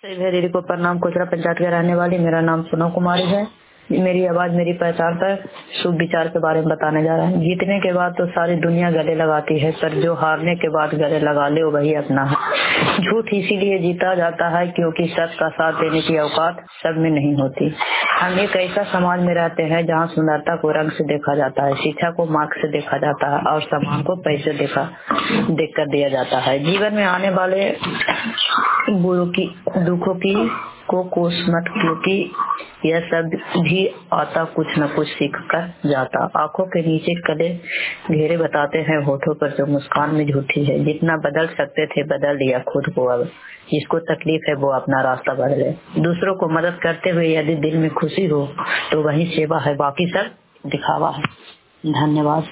दीदी को प्रणाम। कोचरा पंचायत के रहने वाली, मेरा नाम सोनम कुमारी है। मेरी आवाज मेरी पहचान पर शुभ विचार के बारे में बताने जा रहा है। जीतने के बाद तो सारी दुनिया गले लगाती है, पर जो हारने के बाद गले लगा ले वही अपना है। झूठ इसीलिए जीता जाता है क्योंकि सच का साथ देने की औकात सब में नहीं होती। हम एक ऐसा समाज में रहते हैं जहाँ सुंदरता को रंग से देखा जाता है, शिक्षा को मार्क्स से देखा जाता है और सम्मान को पैसे देखकर दिया जाता है। जीवन में आने वाले दुखों की को कोस मत, क्योंकि यह सब भी आता कुछ न कुछ सीख कर जाता। आंखों के नीचे कले घेरे बताते हैं होठों पर जो मुस्कान में झूठी है। जितना बदल सकते थे बदल दिया खुद को, अब जिसको तकलीफ है वो अपना रास्ता बदले। दूसरों को मदद करते हुए यदि दिल में खुशी हो तो वही सेवा है, बाकी सब दिखावा है। धन्यवाद।